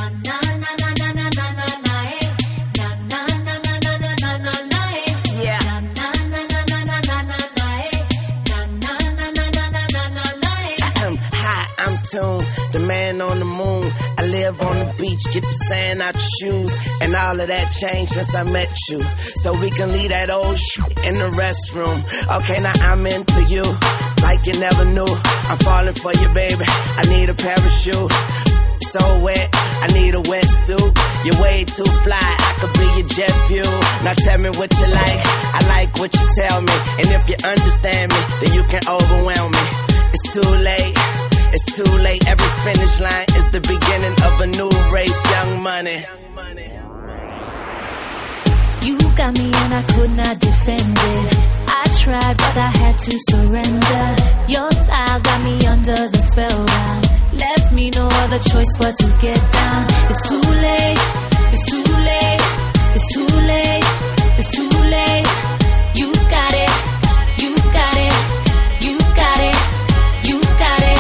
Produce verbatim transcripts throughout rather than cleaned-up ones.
The man on the moon, I live on the beach, get the sand out your shoes, and all of that changed since I met you. So we can leave that old shit in the restroom. Okay, now I'm into you, like you never knew. I'm falling for you, baby, I need a parachute. So wet, I need a wetsuit. You're way too fly, I could be your jet fuel. Now tell me what you like, I like what you tell me. And if you understand me, then you can overwhelm me. It's too late. It's too late, every finish line is the beginning of a new race, Young Money. You got me and I could not defend it. I tried but I had to surrender. Your style got me under the spell now. Left me no other choice but to get down. It's too late, it's too late, it's too late, it's too late. You got it, you got it, you got it, you got it.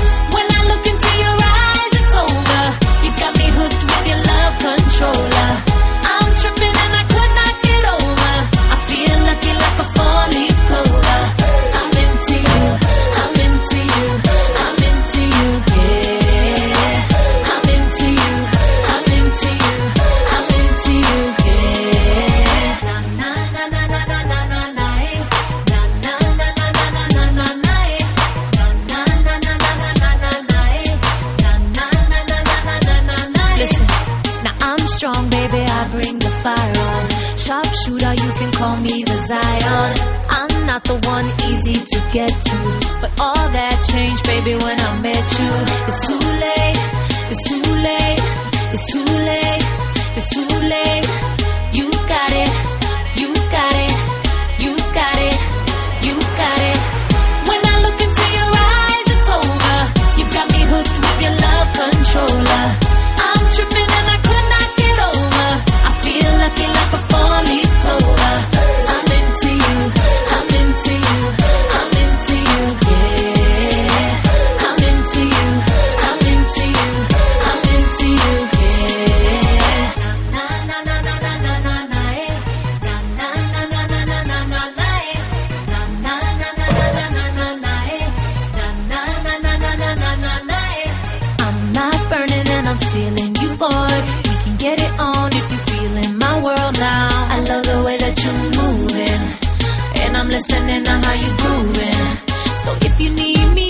Controller. I'm tripping and I could not get over. I feel lucky like a four-leaf clover. I'm into you, I'm into you, I'm into you, yeah. I'm into you, I'm into you, I'm into you, yeah. Na na na na na na na na, na na na na na na na na, na na na na na na na na, na na na. Listen. Now I'm strong, baby, I bring the fire on. Sharpshooter, you can call me the Zion. I'm not the one easy to get to, but all that changed, baby, when I met you. It's too late, it's too late, it's too late, it's too late. You got it, you got it, you got it, you got it. When I look into your eyes, it's over. You got me hooked with your love controller. I'm tripping and I could not get over. I feel lucky like a four-leaf clover. I'm into you, I'm into you, I'm into you, yeah. I'm into you, I'm into you, I'm into you, yeah. Na na na na na na na na, na na na na na na na na, na na na na na na na na, na na na na na na na. I'm not burning and I'm feeling you, boy. We can get it on if you feel in my world now. I love the way that you're moving, and I'm listening to how you grooving. So if you need me,